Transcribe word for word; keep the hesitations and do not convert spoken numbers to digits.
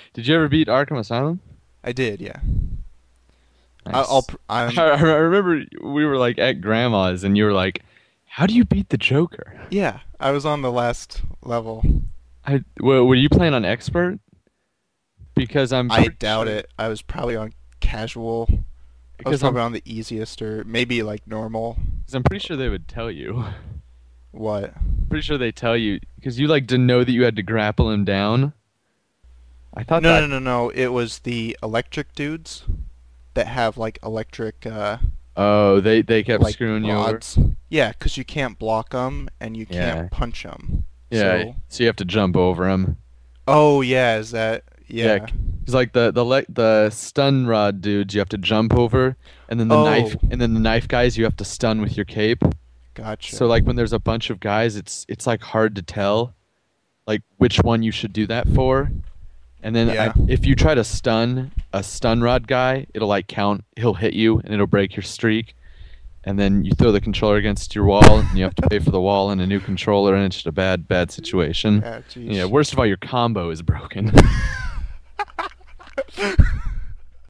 Did you ever beat Arkham Asylum? I did, yeah. I, I'll. Nice. pr- I'm. I I remember we were like at grandma's and you were like, "How do you beat the Joker?" Yeah, I was on the last level. I well, were you playing on expert? Because I'm I pretty doubt sure it. I was probably on casual. I was because I'm probably on the easiest or maybe like normal. because I'm pretty sure they would tell you. What? Pretty sure they tell you because you like didn't know that you had to grapple him down. I thought No, that. no, no, no. It was the electric dudes that have like electric, uh, Oh, they they kept like screwing you over. rods. Yeah, 'cause you can't block them and you can't Yeah. punch them. Yeah. So. So you have to jump over him. Oh yeah, is that? Yeah. Yeah. Because like the the le the stun rod dudes, you have to jump over, and then the knife Oh, and then the knife guys, you have to stun with your cape. So gotcha. like when there's a bunch of guys, it's it's like hard to tell like which one you should do that for. And then I, Yeah. if you try to stun a stun rod guy, it'll like count. He'll hit you and it'll break your streak. And then you throw the controller against your wall, and you have to pay for the wall and a new controller, and it's just a bad, bad situation. Yeah, Yeah, jeez. worst of all, your combo is broken.